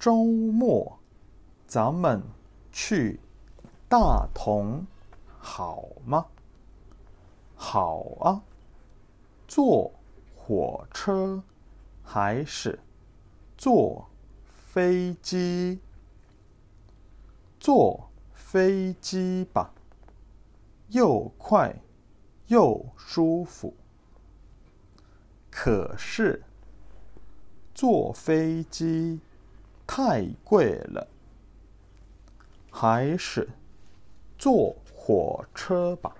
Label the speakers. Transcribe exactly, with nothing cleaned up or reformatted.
Speaker 1: 周末咱们去大同好吗？好啊。坐火车还是坐飞机？坐飞机吧，又快又舒服。可是坐飞机太贵了，还是坐火车吧。